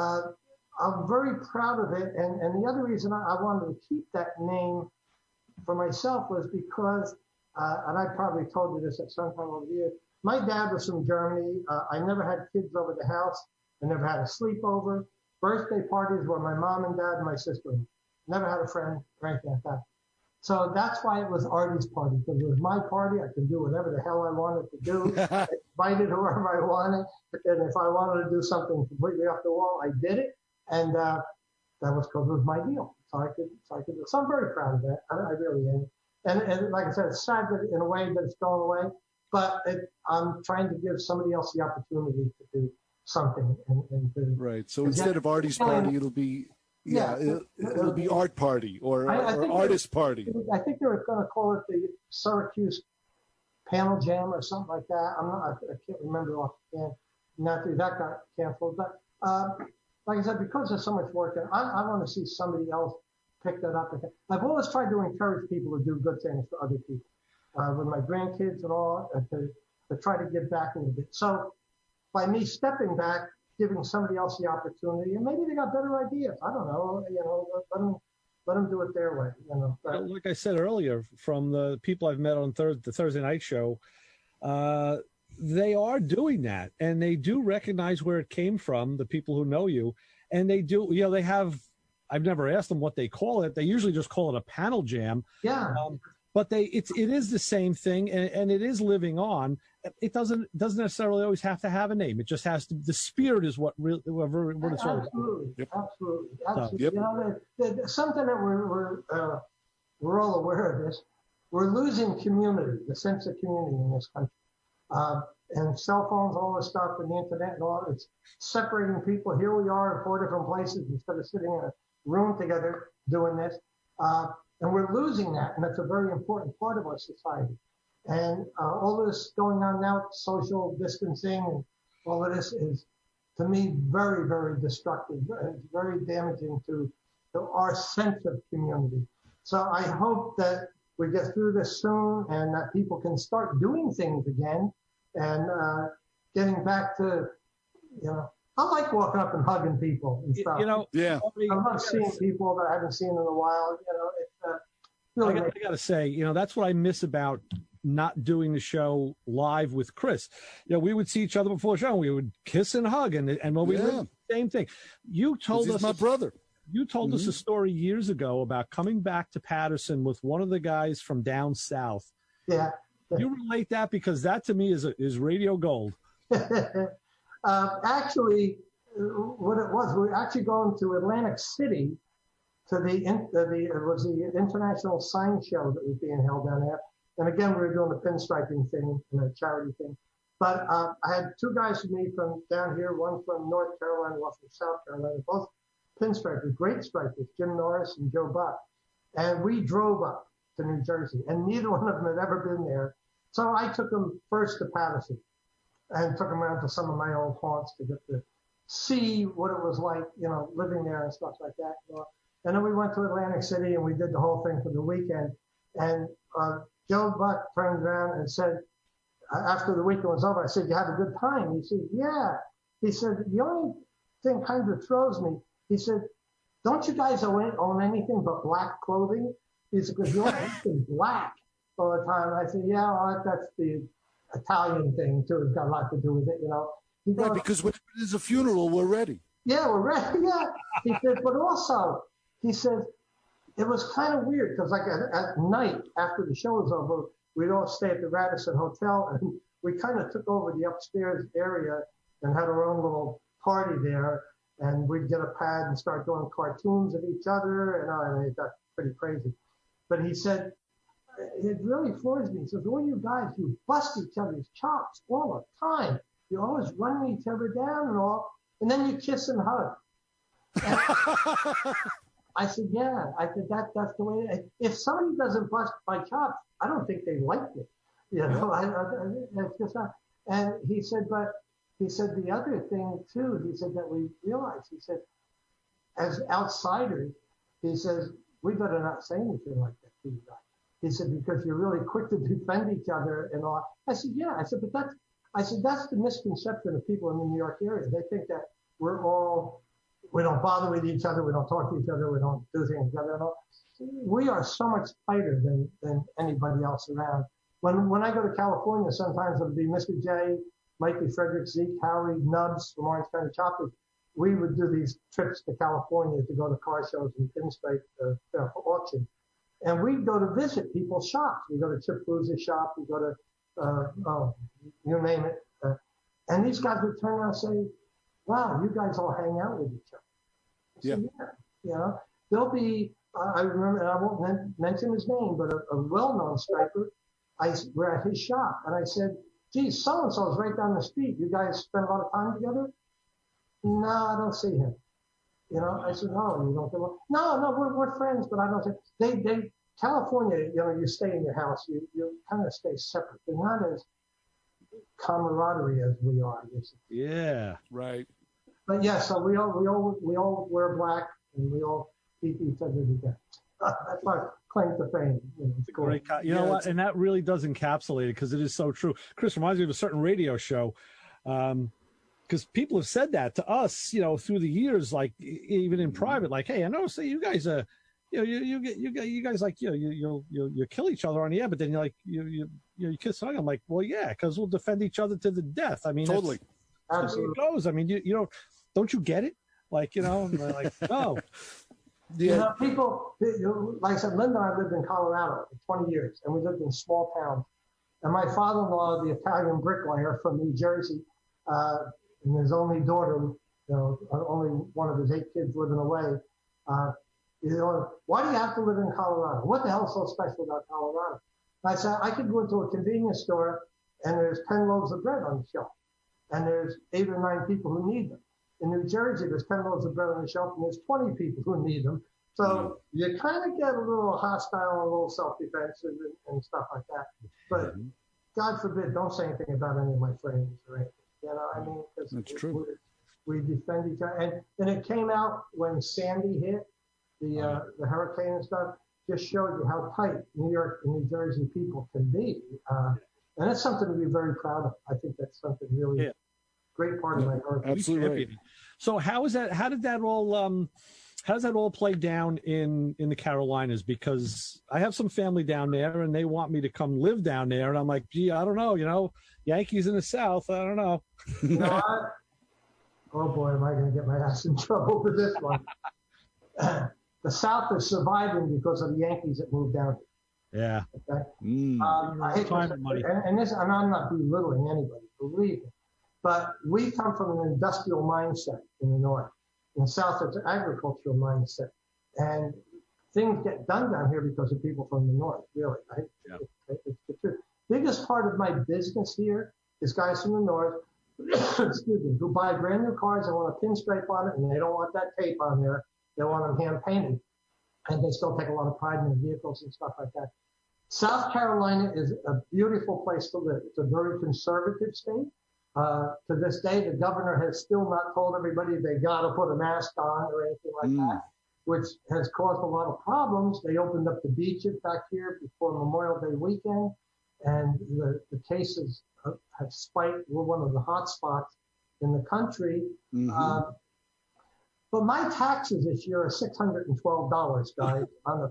I'm very proud of it. And the other reason I wanted to keep that name for myself was because, and I probably told you this at some time over the years, my dad was from Germany. I never had kids over the house. I never had a sleepover. Birthday parties were my mom and dad and my sister. Never had a friend or anything like that. So that's why it was Artie's Party, because it was my party. I could do whatever the hell I wanted to do. I invited whoever I wanted. And if I wanted to do something completely off the wall, I did it. And that was because it was my deal. So I could do it. So I'm very proud of that. I really am. And like I said, it's sad that in a way that it's going away. But I'm trying to give somebody else the opportunity to do something. Right. So instead of Artie's Party, it'll be it'll be Art Party or Artist Party. I think they were going to call it the Syracuse Panel Jam or something like that. I can't remember offhand. Naturally, that got canceled. But like I said, because there's so much work, I want to see somebody else pick that up. I've always tried to encourage people to do good things for other people. With my grandkids and all, to try to give back a little bit. So by me stepping back, giving somebody else the opportunity, and maybe they got better ideas. I don't know. Let them do it their way. But, like I said earlier, from the people I've met on the Thursday night show, they are doing that, and they do recognize where it came from. The people who know you, and they do. They have. I've never asked them what they call it. They usually just call it a panel jam. Yeah. But it is the same thing, and it is living on. It doesn't necessarily always have to have a name. It just has to. The spirit is what it's all about. Absolutely. Something that we're all aware of this. We're losing community, the sense of community in this country, and cell phones, all this stuff, and the internet, and all. It's separating people. Here we are in 4 different places instead of sitting in a room together doing this. And we're losing that, and that's a very important part of our society. And all this going on now, social distancing, and all of this is, to me, very, very destructive. It's very damaging to our sense of community. So I hope that we get through this soon, and that people can start doing things again, and getting back to, I like walking up and hugging people and stuff. Yeah. I love seeing people that I haven't seen in a while. I got to say, that's what I miss about not doing the show live with Chris. We would see each other before the show, and we would kiss and hug, and when we did the same thing. You told us, my brother. You told us a story years ago about coming back to Patterson with one of the guys from down south. Yeah. You relate that, because that to me is radio gold. Actually, what it was, we were actually going to Atlantic City to it was the International Sign Show that was being held down there. And again, we were doing the pinstriping thing, a charity thing. But I had 2 guys with me from down here, one from North Carolina, one from South Carolina, both pinstripers, great stripers, Jim Norris and Joe Buck. And we drove up to New Jersey, and neither one of them had ever been there. So I took them first to Patterson and took them around to some of my old haunts to get to see what it was like, living there and stuff like that. And then we went to Atlantic City, and we did the whole thing for the weekend. And Joe Buck turned around and said, after the weekend was over, I said, "You had a good time?" He said, "Yeah." He said, "The only thing kind of throws me," he said, "don't you guys own anything but black clothing?" He said, "Because you're all black all the time." I said, "Yeah, well, that's the Italian thing too. It's got a lot to do with it, you know." He goes, Right, because when there's a funeral, we're ready. "Yeah, we're ready." Yeah. He said, "But also," he said, "it was kind of weird because like at night after the show was over, we'd all stay at the Radisson Hotel, and we kind of took over the upstairs area and had our own little party there. And we'd get a pad and start doing cartoons of each other, and I mean, it got pretty crazy." But he said, "It really floors me." He says, "All you guys, you bust each other's chops all the time. You're always running each other down and all, and then you kiss and hug." And I said, "Yeah." I said, that's the way it is. If somebody doesn't bust my chops, I don't think they like me. You know, it's just not. And he said, he said the other thing too, he said that we realized, he said, as outsiders, he says, we better not say anything like that to you guys. He said, because you're really quick to defend each other and all. I said, yeah. I said, but that's the misconception of people in the New York area. They think that we don't bother with each other, we don't talk to each other, we don't do things together and all. We are so much tighter than anybody else around. When I go to California, sometimes it'll be Mr. J, Mikey, Frederick, Zeke, Howie, Nubs from Orange County Choppers. We would do these trips to California to go to car shows and pinstripe for auction. And we'd go to visit people's shops. We go to Chip Fooz's shop. We go to, you name it. And these guys would turn around and say, "Wow, you guys all hang out with each other." I said, yeah. You know, there'll be, I remember, and I won't mention his name, but a well-known striper, we're at his shop. And I said, "Geez, so-and-so is right down the street. You guys spend a lot of time together?" "No, I don't see him." You know, I said, "No, you don't." No, we're friends, but I don't see. They California, you know, you stay in your house, you kind of stay separate. They're not as camaraderie as we are. Yeah, right. But yeah, so we all wear black and we all keep each other together. That's our claim to fame. You know, it's a great, you know what? And that really does encapsulate it because it is so true. Chris, reminds me of a certain radio show. Because people have said that to us, you know, through the years, like even in private, like, "Hey, I noticed that you guys, you know, you guys like, you know, you kill each other on the air, but then you're like, you kiss and hug." I'm like, "Well, yeah, because we'll defend each other to the death." I mean, totally, that's the way it goes. I mean, you know, don't you get it? Like, you know, like, no. You know, people, like I said, Linda and I lived in Colorado for 20 years, and we lived in small towns. And my father-in-law, the Italian bricklayer from New Jersey, and his only daughter, you know, only one of his 8 kids living away. You know, "Why do you have to live in Colorado? What the hell is so special about Colorado?" And I said, "I could go into a convenience store and there's 10 loaves of bread on the shelf, and there's 8 or 9 people who need them. In New Jersey, there's 10 loaves of bread on the shelf and there's 20 people who need them." So you kind of get a little hostile, a little self-defensive and stuff like that. But God forbid, don't say anything about any of my friends or anything. You know, I mean, because that's true. We defend each other, and it came out when Sandy hit the hurricane and stuff. Just showed you how tight New York and New Jersey people can be, and it's something to be very proud of. I think that's something really great part of my art. Absolutely right. So how is that? How did that all? How does that all play down in the Carolinas? Because I have some family down there, and they want me to come live down there, and I'm like, "Gee, I don't know. You know, Yankees in the South. I don't know." You know what? Oh boy, am I going to get my ass in trouble with this one? The South is surviving because of the Yankees that moved down here. Yeah. Okay. I hate to say, and I'm not belittling anybody, believe me, but we come from an industrial mindset in the North. In the South, it's an agricultural mindset, and things get done down here because of people from the North. Really, right? Yeah. It's the truth. Biggest part of my business here is guys from the North, excuse me, who buy brand new cars and want a pinstripe on it, and they don't want that tape on there. They want them hand painted, and they still take a lot of pride in their vehicles and stuff like that. South Carolina is a beautiful place to live. It's a very conservative state. To this day, the governor has still not told everybody they got to put a mask on or anything like that, which has caused a lot of problems. They opened up the beaches back here before Memorial Day weekend, and the cases have spiked. We're one of the hot spots in the country. Mm-hmm. But my taxes this year are $612, guys, on a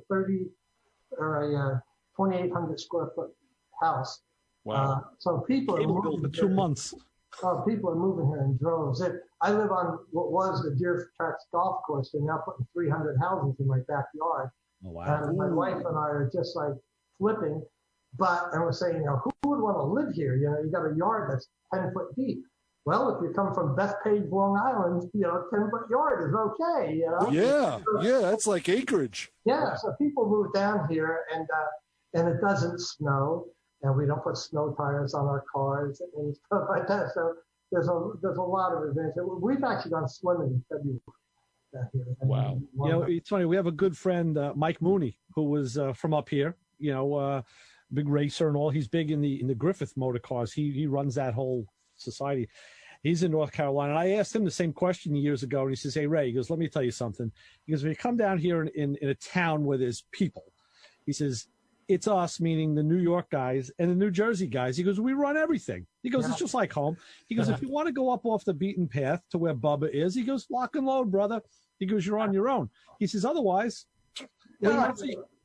2,800 square foot house. Wow. So people are Cable bill moving for 2 here. months. Oh, people are moving here in droves. I live on what was the Deer Tracks golf course. They're now putting 300 houses in my backyard. Oh, wow. And my wife and I are just like flipping. And we're saying, who would want to live here? You got a yard that's 10 foot deep. Well, if you come from Bethpage, Long Island, 10-foot yard is okay. Yeah, that's like acreage. Yeah, so people move down here, and it doesn't snow, and we don't put snow tires on our cars and stuff like that. So there's a lot of advantage. We've actually gone swimming in February down here. Wow. It's funny. We have a good friend, Mike Mooney, who was from up here. Big racer and all. He's big in the Griffith motor cars. He runs that whole society. He's in North Carolina. And I asked him the same question years ago, and he says, "Hey, Ray," he goes, "let me tell you something." He goes, "when you come down here in a town where there's people," he says, "it's us," meaning the New York guys and the New Jersey guys. He goes, "we run everything." He goes, "It's just like home." He goes, "if you want to go up off the beaten path to where Bubba is," he goes, "lock and load, brother." He goes, "you're on your own." He says, "Otherwise, you can't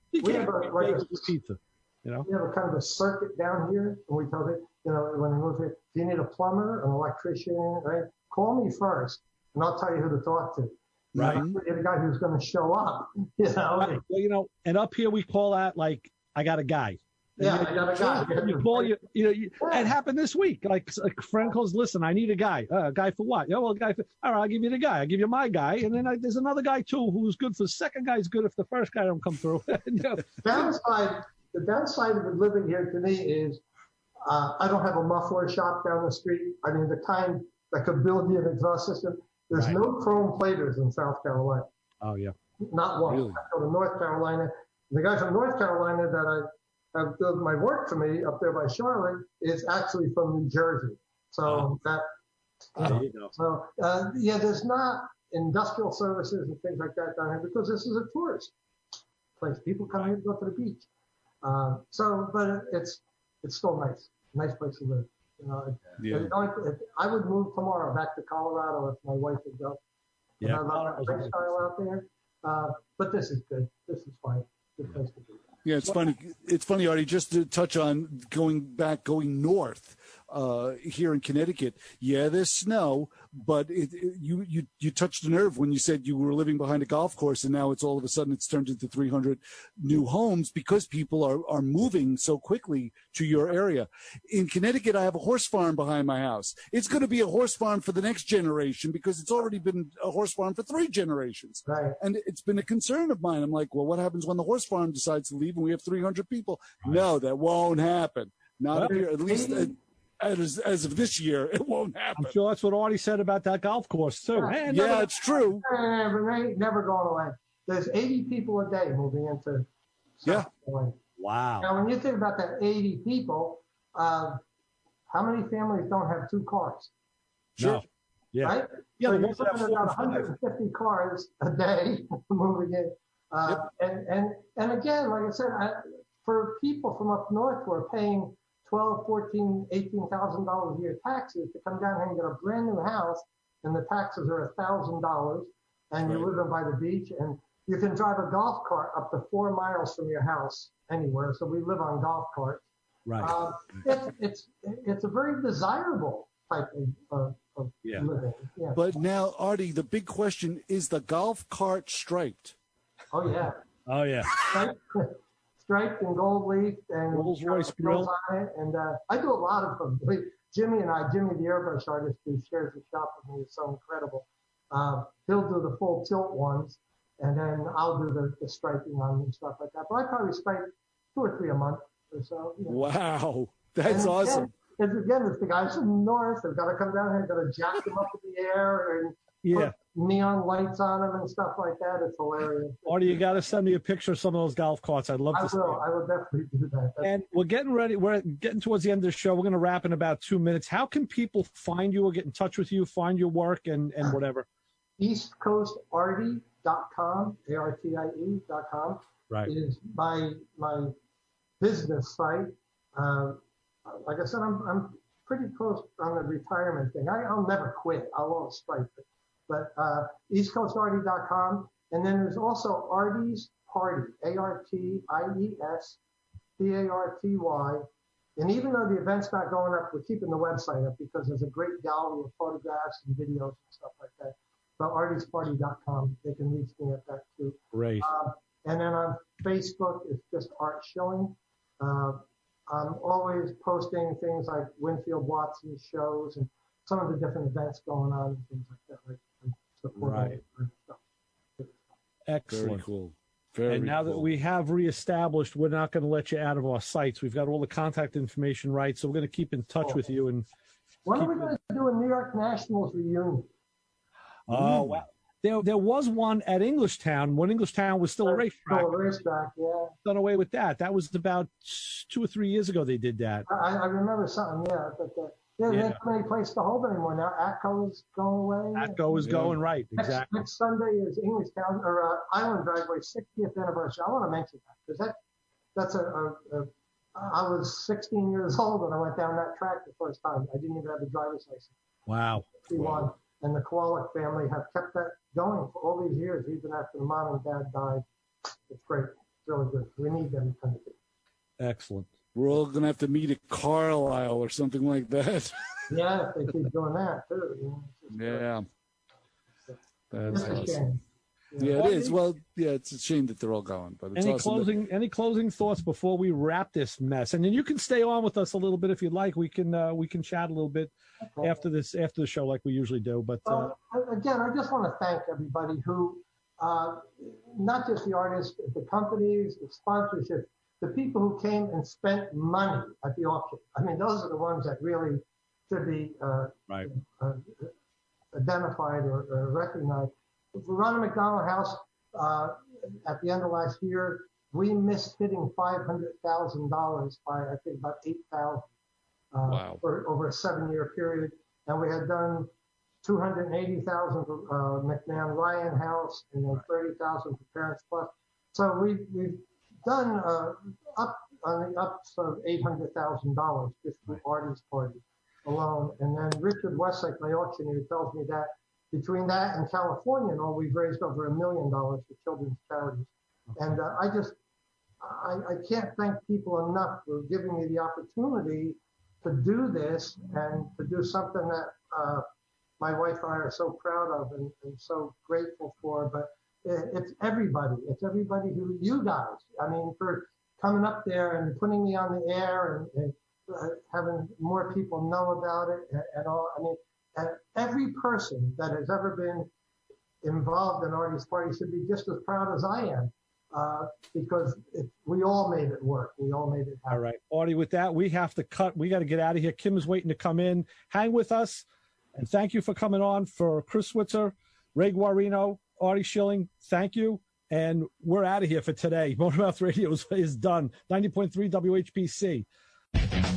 pizza." We have a kind of a circuit down here, and we tell them, when they move here, if you need a plumber, an electrician, right, call me first, and I'll tell you who to talk to. Right. You're the guy who's going to show up. Well, and up here we call that like, "I got a guy." Yeah, I got a guy. You call it happened this week. Like a friend calls, "Listen, I need a guy." "A guy for what?" "Yeah, well, a guy for." "All right, I'll give you the guy. I'll give you my guy, and then there's another guy too who's good for. The second guy's good if the first guy don't come through." The downside of living here to me is I don't have a muffler shop down the street. I mean, the kind that could build you an exhaust system. There's no chrome platers in South Carolina. Oh, yeah. Not one. Really? I go to North Carolina. The guy from North Carolina that I have done my work for me up there by Charlotte is actually from New Jersey. So There you go. So, there's not industrial services and things like that down here because this is a tourist place. People come here to go to the beach. But it's still nice place to live. I would move tomorrow back to Colorado if my wife would go. Yeah, I love the lifestyle out there. But this is good. This is fine. Good place to be. Yeah, it's funny. It's funny, Artie, just to touch on going north here in Connecticut. Yeah, there's snow, but you touched a nerve when you said you were living behind a golf course, and now it's all of a sudden it's turned into 300 new homes because people are moving so quickly to your area. In Connecticut, I have a horse farm behind my house. It's going to be a horse farm for the next generation because it's already been a horse farm for 3 generations. Right. And it's been a concern of mine. I'm like, well, what happens when the horse farm decides to leave and we have 300 people? Right. No, that won't happen. Not here, at least as of this year, it won't happen. I'm sure that's what Artie said about that golf course, too. Yeah, it's true. But they ain't never going away. There's 80 people a day moving into South Carolina. Wow. Now, when you think about that 80 people, how many families don't have 2 cars? Sure. No. Yeah. Right? Yeah, so you're looking at about 150 cars a day moving in. And again, like I said, for people from up north who are paying $12,000, $14,000, $18,000 a year taxes to come down here and get a brand new house, and the taxes are $1,000, and you're living by the beach, and you can drive a golf cart up to 4 miles from your house anywhere. So we live on golf carts. Right. It's a very desirable type of living. Yeah. But now, Artie, the big question is the golf cart striped? Oh yeah. Oh yeah. Striped and gold leaf and Rolls Royce grill on it, and I do a lot of them. Jimmy the airbrush artist who shares the shop with me, is so incredible. He'll do the full tilt ones, and then I'll do the striping on them and stuff like that. But I probably stripe 2 or 3 a month or so. Wow, that's awesome. Again, it's the guys from the north. They've got to come down here, got to jack them up in the air and put neon lights on them and stuff like that. It's hilarious. Artie, you got to send me a picture of some of those golf carts. I'd love to see. I will definitely do that. And we're getting ready. We're getting towards the end of the show. We're going to wrap in about 2 minutes. How can people find you or get in touch with you, find your work and whatever? EastCoastArtie.com, ARTIE.com, right, is my business site. like I said, I'm pretty close on the retirement thing. I'll never quit. I'll always strike it. But EastCoastArty.com. And then there's also Artie's Party, ArtiesParty. And even though the event's not going up, we're keeping the website up because there's a great gallery of photographs and videos and stuff like that. But ArtiesParty.com, they can reach me at that too. Great. And then on Facebook, it's just Art Schilling. I'm always posting things like Winfield Watson's shows and some of the different events going on and things like that. Like support all that stuff. Excellent. Very cool. Very and now cool. that we have reestablished, we're not going to let you out of our sites. We've got all the contact information right, so we're going to keep in touch with you. And when are we going to do a New York Nationals reunion? Oh, wow. There was one at Englishtown when Englishtown was still a racetrack. Still a racetrack, yeah. Done away with that. That was about 2 or 3 years ago they did that. I remember something, yeah. But there's not many places to hold anymore now. ATCO is going away. ATCO is going, right, exactly. Next Sunday is Englishtown, or Island Dragway's 60th anniversary. I want to mention that because that's I was 16 years old when I went down that track the first time. I didn't even have a driver's license. Wow. And the Kowalik family have kept that going for all these years, even after the mom and dad died. It's great. It's really good. We need them kind of thing. Excellent. We're all going to have to meet at Carlisle or something like that. Yeah, if they keep doing that, too. Yeah. That's It's a awesome. shame. Yeah, it is. Well, yeah, it's a shame that they're all going. But it's awesome Any closing thoughts before we wrap this mess? And then you can stay on with us a little bit if you'd like. We can chat a little bit after the show like we usually do. But again, I just want to thank everybody who, not just the artists, the companies, the sponsorships, the people who came and spent money at the auction. I mean, those are the ones that really should be identified or recognized. Ronald McDonald House, at the end of last year, we missed hitting $500,000 by, I think, about 8,000 for over a 7-year period. And we had done 280,000 for McMahon Ryan House and then 30,000 for Parents Plus. So we've done up on the ups of $800,000 just for Artie's Party alone. And then Richard Westlake, my auctioneer, tells me that between that and California and all, we've raised over $1 million for children's charities. And I can't thank people enough for giving me the opportunity to do this and to do something that my wife and I are so proud of and so grateful for. But it's everybody. It's everybody who you guys. I mean, for coming up there and putting me on the air and having more people know about it and all. I mean, and every person that has ever been involved in Artie's Party should be just as proud as I am, because we all made it work. We all made it happen. All right, Artie, with that, we have to cut. We got to get out of here. Kim is waiting to come in. Hang with us, and thank you for coming on. For Chris Switzer, Ray Guarino, Artie Schilling, thank you. And we're out of here for today. Motormouth Radio is done. 90.3 WHPC.